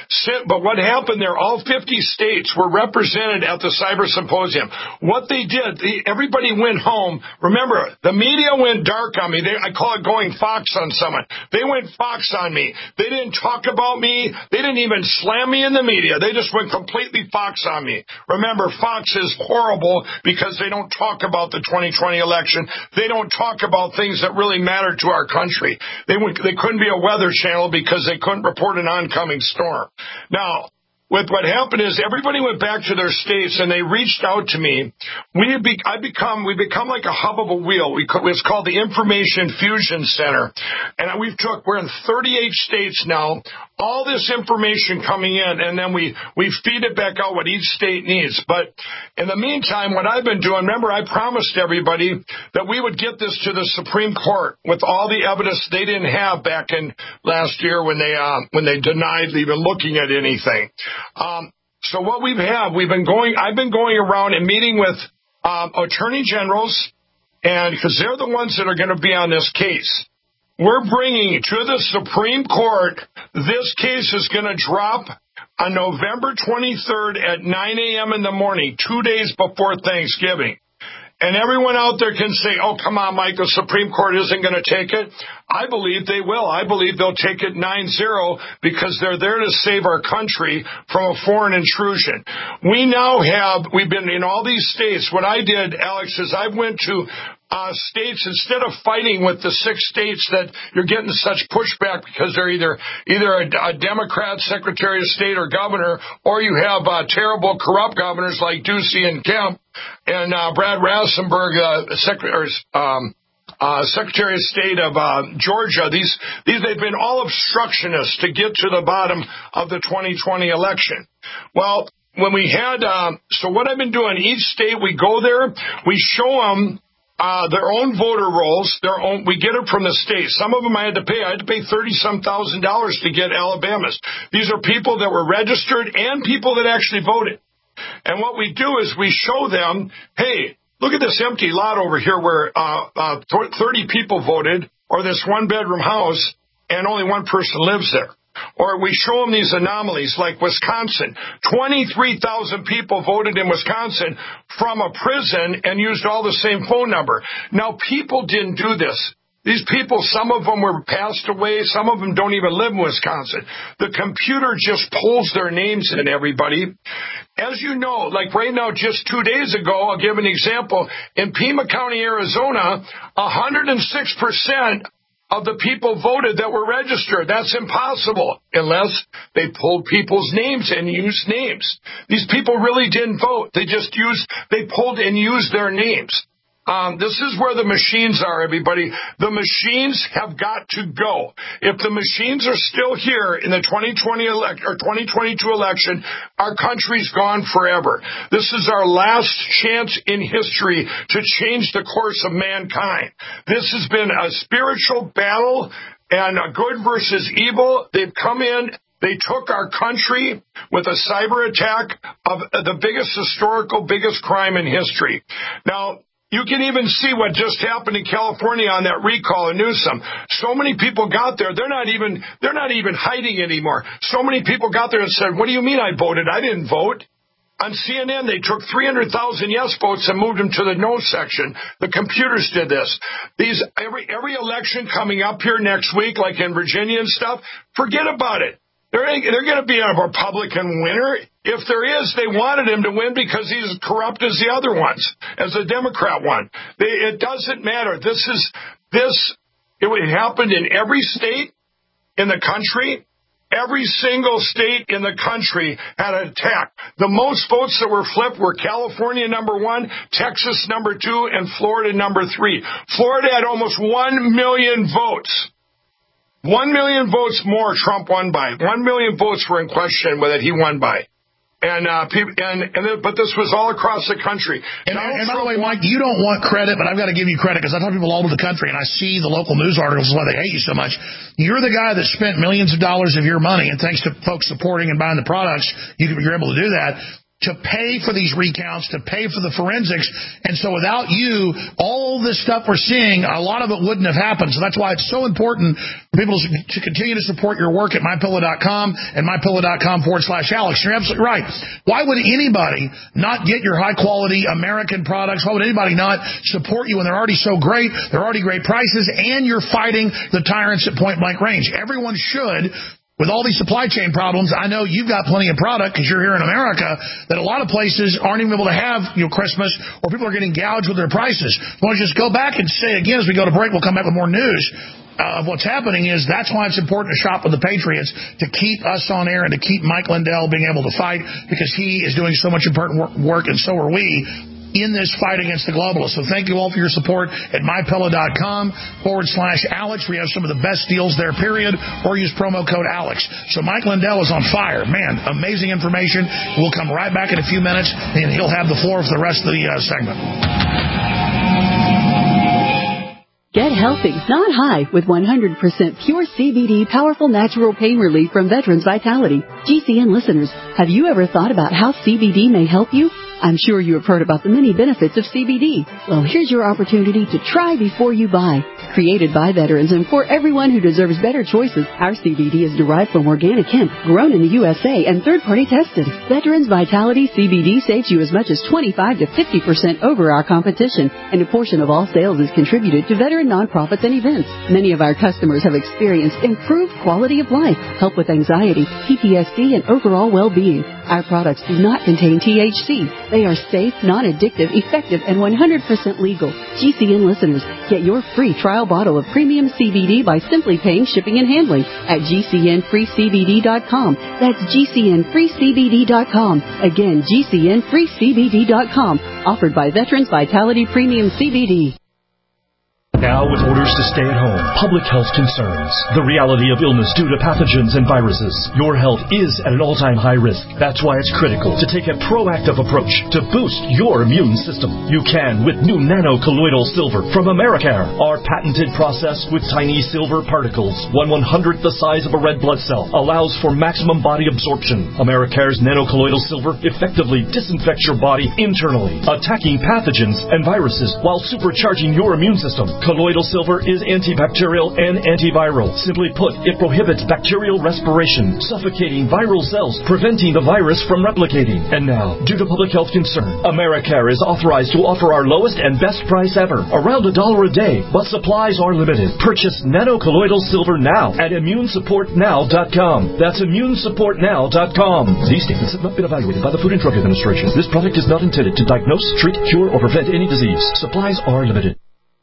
But what happened there, all fifty states were represented at the Cyber Symposium. What they did, the, everybody went home. Remember, the media went dark on me. They, I call it going Fox on someone. They went Fox on me. They didn't talk about me. They didn't even slam me in the media. They just went completely Fox on me. Remember, Fox is horrible because they don't talk about the twenty twenty election. They don't talk about things that really matter to our country. They went, they couldn't be a weather channel because they couldn't report an oncoming storm. Now, With what happened is everybody went back to their states and they reached out to me. We be, I become we become like a hub of a wheel. We it's called the Information Fusion Center, and we've took we're in thirty-eight states now. All this information coming in, and then we we feed it back out what each state needs. But in the meantime, what I've been doing, remember, I promised everybody that we would get this to the Supreme Court with all the evidence they didn't have back in last year when they uh, when they denied even looking at anything. Um, so what we have, we've been going, I've been going around and meeting with um, attorney generals, and because they're the ones that are going to be on this case. We're bringing to the Supreme Court, this case is going to drop on November twenty-third at nine a.m. in the morning, two days before Thanksgiving. And everyone out there can say, oh, come on, Mike, the Supreme Court isn't going to take it. I believe they will. I believe they'll take it nine zero because they're there to save our country from a foreign intrusion. We now have, we've been in all these states. What I did, Alex, is I went to Uh, states, instead of fighting with the six states that you're getting such pushback because they're either either a, a Democrat Secretary of State or governor, or you have uh, terrible corrupt governors like Ducey and Kemp and uh, Brad Rassenberg, uh, Secretary, um, uh, Secretary of State of uh, Georgia. These, these they've been all obstructionists to get to the bottom of the twenty twenty election. Well, when we had, uh, so what I've been doing, each state we go there, we show them Uh, their own voter rolls, their own, we get it from the state. Some of them I had to pay. I had to pay thirty-some thousand dollars to get Alabama's. These are people that were registered and people that actually voted. And what we do is we show them, hey, look at this empty lot over here where uh, uh, thirty people voted, or this one-bedroom house, and only one person lives there. Or we show them these anomalies like Wisconsin. twenty-three thousand people voted in Wisconsin from a prison and used all the same phone number. Now, people didn't do this. These people, some of them were passed away. Some of them don't even live in Wisconsin. The computer just pulls their names in, everybody. As you know, like right now, just two days ago, I'll give an example. In Pima County, Arizona, one hundred six percent of the people voted that were registered. That's impossible unless they pulled people's names and used names. These people really didn't vote. They just used, they pulled and used their names. Um, this is where the machines are, everybody. The machines have got to go. If the machines are still here in the twenty twenty elect or twenty twenty-two election, our country's gone forever. This is our last chance in history to change the course of mankind. This has been a spiritual battle and a good versus evil. They've come in. They took our country with a cyber attack of the biggest historical, biggest crime in history. Now, you can even see what just happened in California on that recall of Newsom. So many people got there, they're not even they're not even hiding anymore. So many people got there and said, "What do you mean I voted? I didn't vote." On C N N, they took three hundred thousand yes votes and moved them to the no section. The computers did this. These every every election coming up here next week, like in Virginia and stuff, forget about it. There ain't, they're going to be a Republican winner. If there is, they wanted him to win because he's as corrupt as the other ones, as the Democrat one. They, it doesn't matter. This is this. It happened in every state in the country. Every single state in the country had an attack. The most votes that were flipped were California number one, Texas number two, and Florida number three. Florida had almost one million votes. One million votes more Trump won by. One million votes were in question that he won by. And, uh, people, and, and, but this was all across the country. And, and by the way, Mike, you don't want credit, but I've got to give you credit because I talk to people all over the country and I see the local news articles why they hate you so much. You're the guy that spent millions of dollars of your money, and thanks to folks supporting and buying the products, you, you're able to do that, to pay for these recounts, to pay for the forensics. And so without you, all this stuff we're seeing, a lot of it wouldn't have happened. So that's why it's so important for people to continue to support your work at my pillow dot com and my pillow dot com forward slash Alex. You're absolutely right. Why would anybody not get your high-quality American products? Why would anybody not support you when they're already so great, they're already great prices, and you're fighting the tyrants at point-blank range? Everyone should. With all these supply chain problems, I know you've got plenty of product because you're here in America that a lot of places aren't even able to have, you know, Christmas, or people are getting gouged with their prices. I want to just go back and say again as we go to break, we'll come back with more news uh, of what's happening is that's why it's important to shop with the Patriots to keep us on air and to keep Mike Lindell being able to fight because he is doing so much important work and so are we in this fight against the globalists. So thank you all for your support at my pillow dot com forward slash Alex. We have some of the best deals there, period, or use promo code Alex. So Mike Lindell is on fire. Man, amazing information. We'll come right back in a few minutes, and he'll have the floor for the rest of the uh, segment. Get healthy, not high, with one hundred percent pure C B D powerful natural pain relief from Veterans Vitality. G C N listeners, have you ever thought about how C B D may help you? I'm sure you have heard about the many benefits of C B D. Well, here's your opportunity to try before you buy. Created by veterans and for everyone who deserves better choices, our C B D is derived from organic hemp, grown in the U S A and third-party tested. Veterans Vitality C B D saves you as much as twenty-five to fifty percent over our competition, and a portion of all sales is contributed to veteran nonprofits and events. Many of our customers have experienced improved quality of life, help with anxiety, P T S D, and overall well-being. Our products do not contain T H C. They are safe, non-addictive, effective, and one hundred percent legal. G C N listeners, get your free trial bottle of premium C B D by simply paying shipping and handling at G C N free C B D dot com. That's G C N free C B D dot com. Again, G C N free C B D dot com. Offered by Veterans Vitality Premium C B D. Now, with orders to stay at home, public health concerns, the reality of illness due to pathogens and viruses, your health is at an all-time high risk. That's why it's critical to take a proactive approach to boost your immune system. You can with new nano-colloidal silver from Americare. Our patented process with tiny silver particles, one one-hundredth the size of a red blood cell, allows for maximum body absorption. Americare's nano-colloidal silver effectively disinfects your body internally, attacking pathogens and viruses while supercharging your immune system. Colloidal silver is antibacterial and antiviral. Simply put, it prohibits bacterial respiration, suffocating viral cells, preventing the virus from replicating. And now, due to public health concern, Americare is authorized to offer our lowest and best price ever, around a dollar a day, but supplies are limited. Purchase Nano Colloidal silver now at immune support now dot com. That's immune support now dot com. These statements have not been evaluated by the Food and Drug Administration. This product is not intended to diagnose, treat, cure, or prevent any disease. Supplies are limited.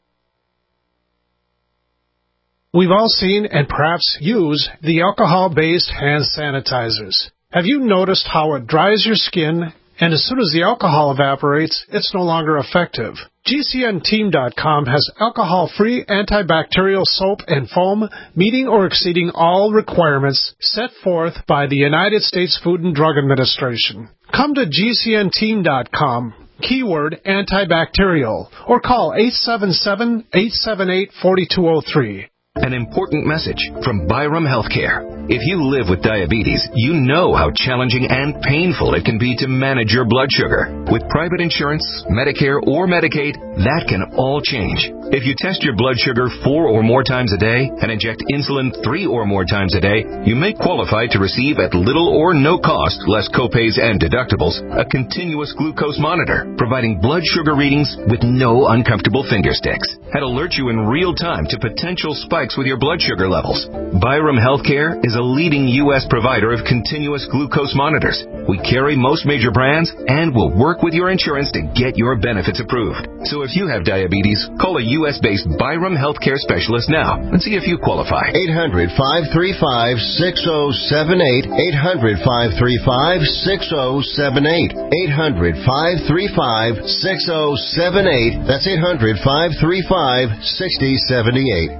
We've all seen and perhaps use the alcohol-based hand sanitizers. Have you noticed how it dries your skin, and as soon as the alcohol evaporates, it's no longer effective? G C N team dot com has alcohol-free antibacterial soap and foam meeting or exceeding all requirements set forth by the United States Food and Drug Administration. Come to G C N team dot com, keyword antibacterial, or call eight seven seven, eight seven eight, four two zero three. An important message from Byram Healthcare. If you live with diabetes, you know how challenging and painful it can be to manage your blood sugar. With private insurance, Medicare, or Medicaid, that can all change. If you test your blood sugar four or more times a day and inject insulin three or more times a day, you may qualify to receive at little or no cost, less copays and deductibles, a continuous glucose monitor, providing blood sugar readings with no uncomfortable finger sticks. That alert you in real time to potential spikes with your blood sugar levels. Byram Healthcare is a leading U S provider of continuous glucose monitors. We carry most major brands and will work with your insurance to get your benefits approved. So if you have diabetes, call a U S-based Byram Healthcare specialist now and see if you qualify. eight hundred, five three five, six oh seven eight. eight hundred, five three five, six oh seven eight. eight hundred, five three five, six oh seven eight. That's eight hundred, five three five, six oh seven eight.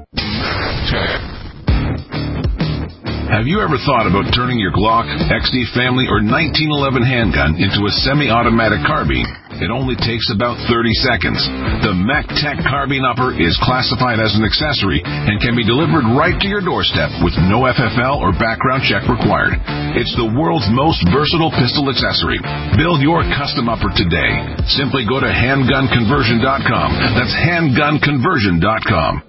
Have you ever thought about turning your Glock, X D Family, or nineteen eleven handgun into a semi-automatic carbine? It only takes about thirty seconds. The MacTech Carbine Upper is classified as an accessory and can be delivered right to your doorstep with no F F L or background check required. It's the world's most versatile pistol accessory. Build your custom upper today. Simply go to handgun conversion dot com. That's handgun conversion dot com.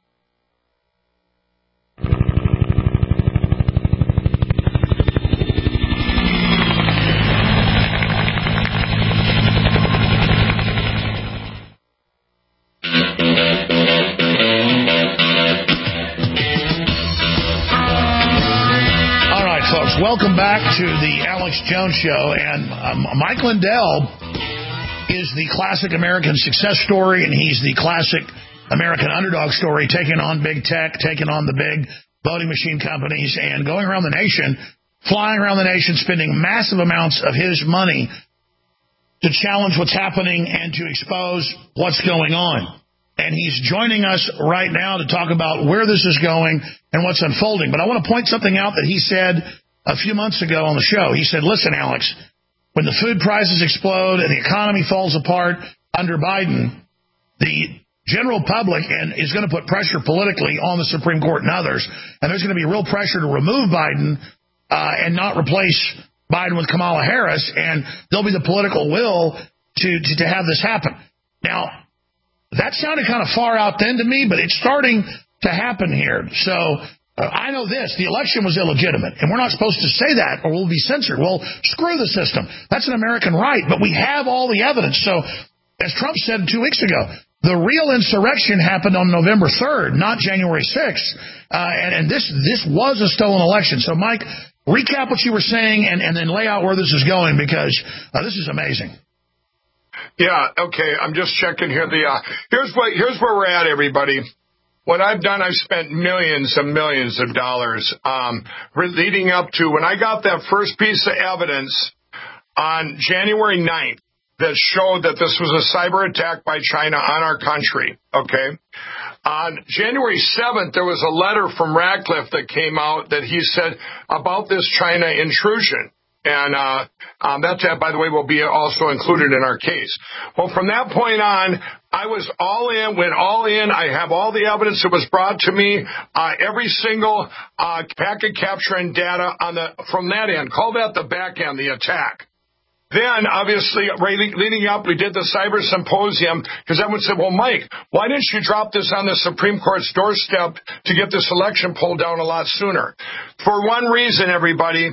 Welcome back to the Alex Jones Show, and um, Mike Lindell is the classic American success story, and he's the classic American underdog story, taking on big tech, taking on the big voting machine companies, and going around the nation, flying around the nation, spending massive amounts of his money to challenge what's happening and to expose what's going on. And he's joining us right now to talk about where this is going and what's unfolding. But I want to point something out that he said a few months ago on the show. He said, listen, Alex, when the food prices explode and the economy falls apart under Biden, the general public and is going to put pressure politically on the Supreme Court and others, and there's going to be real pressure to remove Biden uh, and not replace Biden with Kamala Harris, and there'll be the political will to, to, to have this happen. Now, that sounded kind of far out then to me, but it's starting to happen here. So Uh, I know this, the election was illegitimate, and we're not supposed to say that or we'll be censored. Well, screw the system. That's an American right, but we have all the evidence. So, as Trump said two weeks ago, the real insurrection happened on November third, not January sixth, uh, and, and this this was a stolen election. So, Mike, recap what you were saying and, and then lay out where this is going, because uh, this is amazing. Yeah, okay, I'm just checking here. The uh, here's what here's where we're at, everybody. What I've done, I've spent millions and millions of dollars um, leading up to when I got that first piece of evidence on January ninth that showed that this was a cyber attack by China on our country, okay? On January seventh, there was a letter from Ratcliffe that came out that he said about this China intrusion. And uh, um, that, by the way, will be also included in our case. Well, from that point on, I was all in, went all in. I have all the evidence that was brought to me, uh, every single uh, packet capture and data on the from that end. Call that the back end, the attack. then, obviously, right, leading up, we did the cyber symposium because everyone said, well, Mike, why didn't you drop this on the Supreme Court's doorstep to get this election pulled down a lot sooner? For one reason, everybody,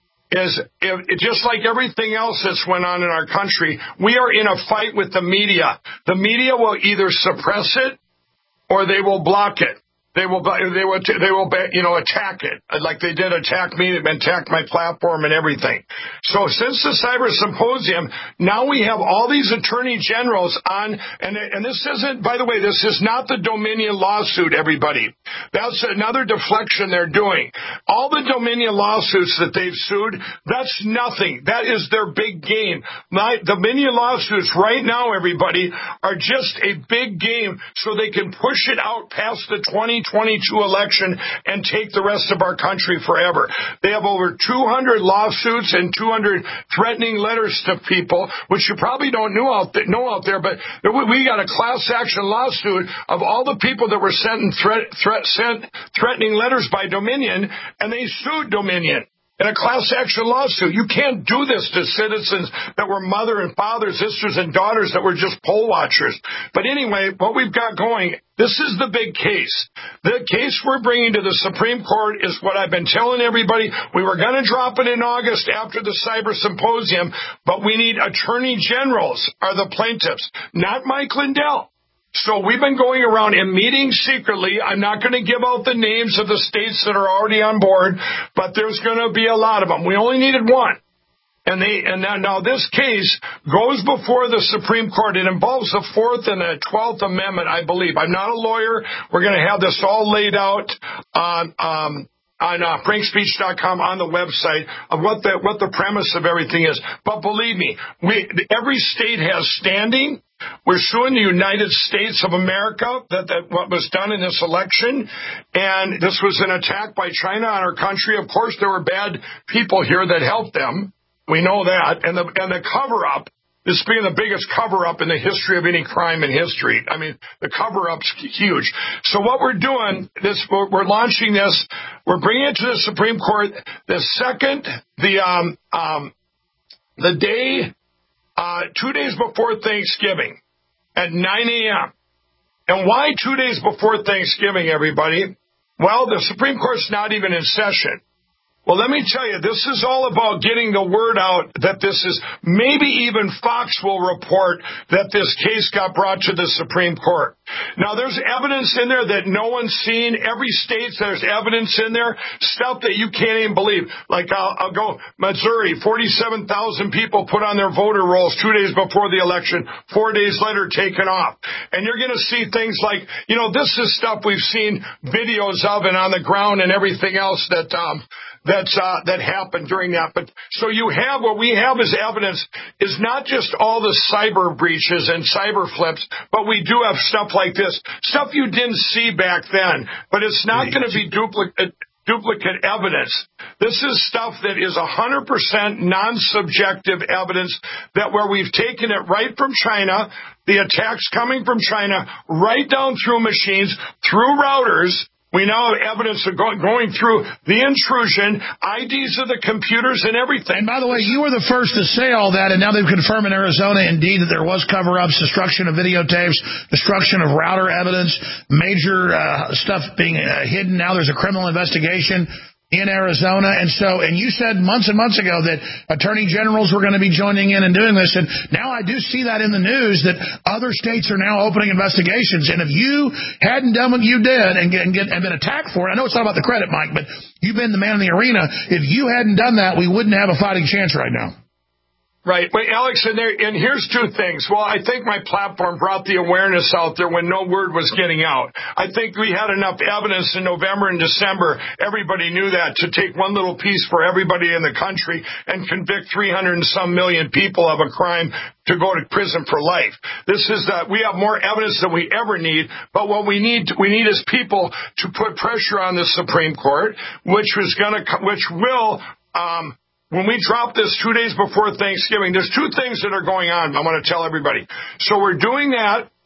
is if, just like everything else that's went on in our country, we are in a fight with the media. The media will either suppress it or they will block it. They will, they will, they will, you know, attack it like they did attack me, attack my platform and everything. So since the cyber symposium, now we have all these attorney generals on, and and this isn't, by the way, this is not the Dominion lawsuit, everybody. That's another deflection they're doing. All the Dominion lawsuits that they've sued, that's nothing. That is their big game. My Dominion lawsuits right now, everybody, are just a big game so they can push it out past the twenty twenty-two election and take the rest of our country forever. They have over two hundred lawsuits and two hundred threatening letters to people, which you probably don't know out there, know out there but we got a class action lawsuit of all the people that were sent, and threat, threat, sent threatening letters by Dominion, and they sued Dominion in a class action lawsuit. You can't do this to citizens that were mother and father, sisters and daughters that were just poll watchers. But anyway, what we've got going, this is the big case. The case we're bringing to the Supreme Court is what I've been telling everybody. We were going to drop it in August after the cyber symposium, but we need attorney generals are the plaintiffs, not Mike Lindell. So we've been going around and meeting secretly. I'm not going to give out the names of the states that are already on board, but there's going to be a lot of them. We only needed one. And they and now, now this case goes before the Supreme Court. It involves the Fourth and the Twelfth Amendment, I believe. I'm not a lawyer. We're going to have this all laid out on um, on uh, frank speech dot com on the website of what the what the premise of everything is. But believe me, we every state has standing. We're suing the United States of America that, that what was done in this election, and this was an attack by China on our country. Of course, there were bad people here that helped them. We know that. And the, and the cover-up, this being the biggest cover-up in the history of any crime in history. I mean, the cover-up's huge. So what we're doing, this we're, we're launching this. We're bringing it to the Supreme Court the second, the um, um, the day, uh, two days before Thanksgiving at nine a.m. And why two days before Thanksgiving, everybody? Well, the Supreme Court's not even in session. Well, let me tell you, this is all about getting the word out that this is, maybe even Fox will report that this case got brought to the Supreme Court. Now, there's evidence in there that no one's seen. Every state, there's evidence in there, stuff that you can't even believe. Like, I'll, I'll go, Missouri, forty-seven thousand people put on their voter rolls two days before the election, four days later taken off. And you're going to see things like, you know, this is stuff we've seen videos of and on the ground and everything else that, um, That's, uh, that happened during that. But so you have, what we have as evidence is not just all the cyber breaches and cyber flips, but we do have stuff like this, stuff you didn't see back then, but it's not going to be duplicate, duplicate evidence. This is stuff that is one hundred percent non-subjective evidence that where we've taken it right from China, the attacks coming from China, right down through machines, through routers. We now have evidence of going, going through the intrusion, I Ds of the computers and everything. And by the way, you were the first to say all that, and now they've confirmed in Arizona, indeed, that there was cover-ups, destruction of videotapes, destruction of router evidence, major uh, stuff being uh, hidden. Now there's a criminal investigation in Arizona. And so, and you said months and months ago that attorney generals were going to be joining in and doing this. And now I do see that in the news that other states are now opening investigations. And if you hadn't done what you did and, get, and, get, and been attacked for it, I know it's not about the credit, Mike, but you've been the man in the arena. If you hadn't done that, we wouldn't have a fighting chance right now. Right. Wait, Alex, and, there, and here's two things. Well, I think my platform brought the awareness out there when no word was getting out. I think we had enough evidence in November and December. Everybody knew that to take one little piece for everybody in the country and convict three hundred and some million people of a crime to go to prison for life. This is that we have more evidence than we ever need. But what we need, we need is people to put pressure on the Supreme Court, which was going to, which will, um, when we drop this two days before Thanksgiving, there's two things that are going on I want to tell everybody. So we're doing that,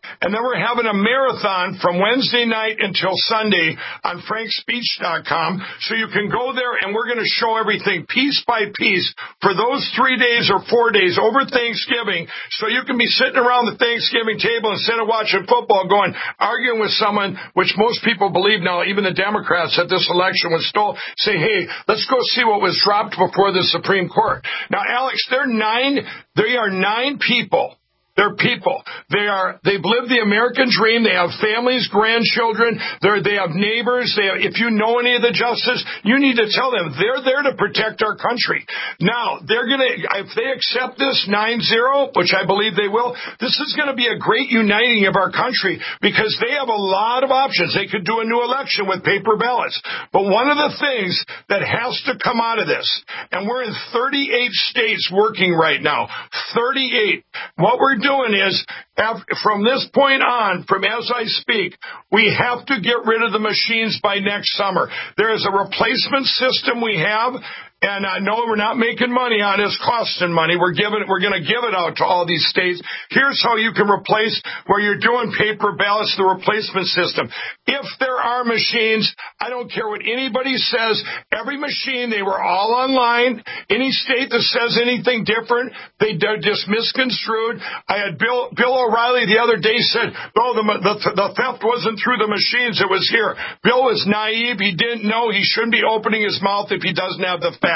And then we're having a marathon from Wednesday night until Sunday on frank speech dot com. So you can go there, and we're going to show everything piece by piece for those three days or four days over Thanksgiving. So you can be sitting around the Thanksgiving table instead of watching football going, arguing with someone, which most people believe now, even the Democrats, that this election was stolen, say, hey, let's go see what was dropped before the Supreme Court. Now, Alex, they're nine, they are nine people. They're people. They are, they've lived the American dream. They have families, grandchildren. They're, they have neighbors. They have, if you know any of the justices, you need to tell them they're there to protect our country. Now, they're going to, if they accept this nine zero, which I believe they will, this is going to be a great uniting of our country because they have a lot of options. They could do a new election with paper ballots. But one of the things that has to come out of this, and we're in thirty-eight states working right now, thirty-eight. What we're doing is, from this point on, from as I speak, we have to get rid of the machines by next summer. There is a replacement system we have. And I know we're not making money on it. It's costing money. We're giving, we're going to give it out to all these states. Here's how you can replace where you're doing paper ballots, the replacement system. If there are machines, I don't care what anybody says. Every machine, they were all online. Any state that says anything different, they they're just misconstrued. I had Bill Bill O'Reilly the other day said, "Oh, the, the the theft wasn't through the machines; it was here." Bill was naive. He didn't know. He shouldn't be opening his mouth if he doesn't have the facts.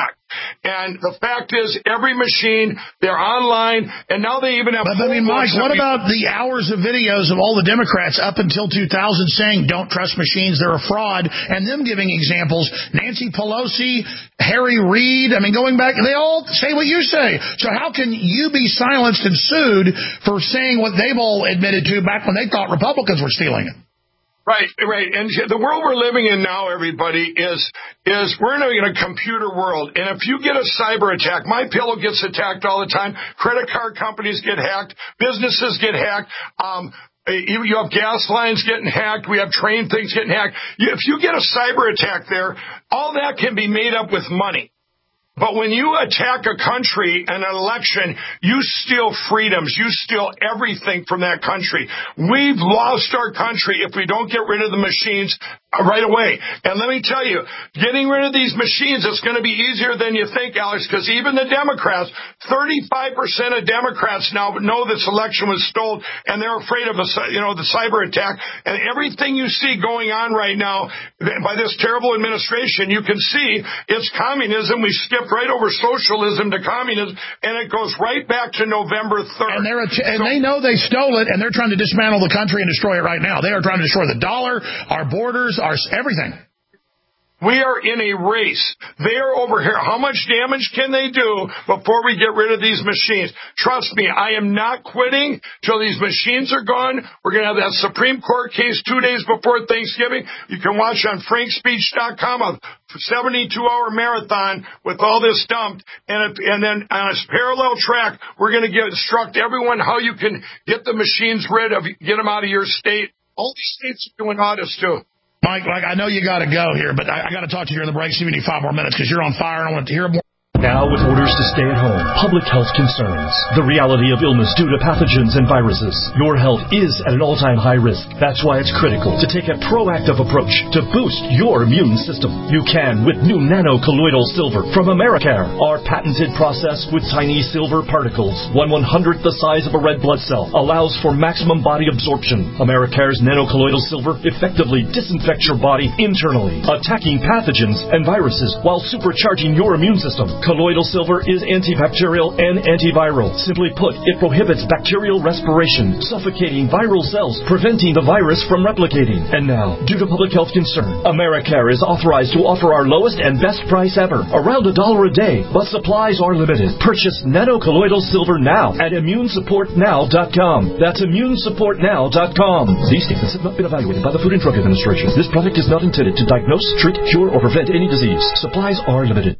And the fact is, every machine, they're online, and now they even have... But, I mean, Mike, what about the hours of videos of all the Democrats up until two thousand saying, don't trust machines, they're a fraud, and them giving examples? Nancy Pelosi, Harry Reid, I mean, going back, they all say what you say. So how can you be silenced and sued for saying what they've all admitted to back when they thought Republicans were stealing it? Right, right. And the world we're living in now, everybody, is is we're in a computer world. And if you get a cyber attack, My Pillow gets attacked all the time. Credit card companies get hacked. Businesses get hacked. Um, you have gas lines getting hacked. We have train things getting hacked. If you get a cyber attack there, all that can be made up with money. But when you attack a country and an election, you steal freedoms. You steal everything from that country. We've lost our country if we don't get rid of the machines right away. And let me tell you, getting rid of these machines is going to be easier than you think, Alex, because even the Democrats, thirty-five percent of Democrats now know this election was stolen, and they're afraid of a, you know, the cyber attack. And everything you see going on right now by this terrible administration, you can see it's communism. We skipped right over socialism to communism, and it goes right back to November third. And, they're att- and so, they know they stole it, and they're trying to dismantle the country and destroy it right now. They are trying to destroy the dollar, our borders, our everything. We are in a race. They are over here. How much damage can they do before we get rid of these machines? Trust me, I am not quitting till these machines are gone. We're going to have that Supreme Court case two days before Thanksgiving. You can watch on frank speech dot com a seventy-two hour marathon with all this dumped. And, and then on a parallel track, we're going to get, instruct everyone how you can get the machines rid of, get them out of your state. All these states are doing audits too. Mike, like, I know you got to go here, but I, I got to talk to you during the break. See if you need five more minutes because you're on fire and I want to hear more. Now with orders to stay at home, public health concerns, the reality of illness due to pathogens and viruses, your health is at an all-time high risk. That's why it's critical to take a proactive approach to boost your immune system. You can with new nano-colloidal silver from Americare. Our patented process with tiny silver particles, one one-hundredth the size of a red blood cell, allows for maximum body absorption. Americare's nano-colloidal silver effectively disinfects your body internally, attacking pathogens and viruses while supercharging your immune system. Colloidal silver is antibacterial and antiviral. Simply put, it prohibits bacterial respiration, suffocating viral cells, preventing the virus from replicating. And now, due to public health concern, Americare is authorized to offer our lowest and best price ever, around a dollar a day, but supplies are limited. Purchase nano-colloidal silver now at immune support now dot com. That's immune support now dot com. These statements have not been evaluated by the Food and Drug Administration. This product is not intended to diagnose, treat, cure, or prevent any disease. Supplies are limited.